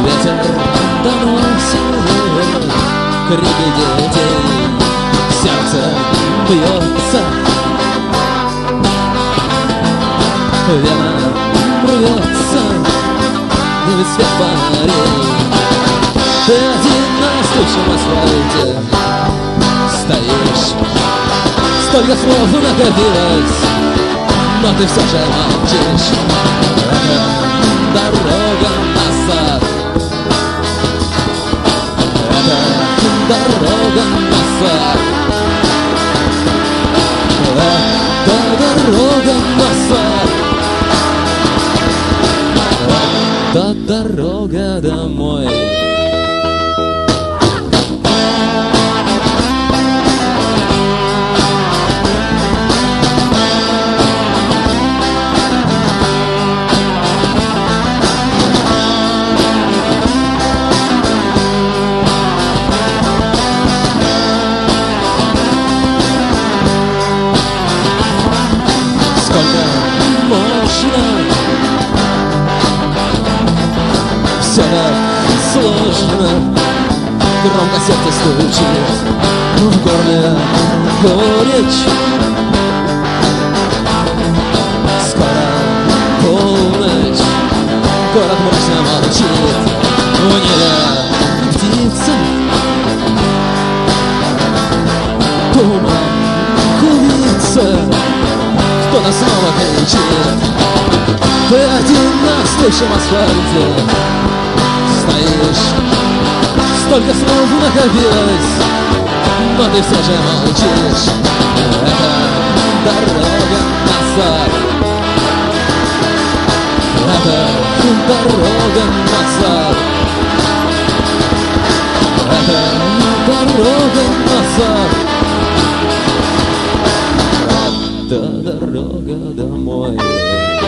Ветер доносит крики детей, сердце бьется, вена рвется, ведь свет фонарей. Ты один на стучном асфальте стоишь, столько слов накопилось, но ты все же молчишь. Это дорога назад, это дорога назад, это дорога назад, это дорога домой. Все так сложно, громко сердце стучит, в горле горечь. Скоро полночь, город мрачно молчит, в небе птица туман клубится, кто-то снова кричит. Ты один на стучном асфальте стоишь, столько слов накопилось, но ты все же молчишь. Это дорога назад, это дорога назад, это дорога назад, это дорога домой.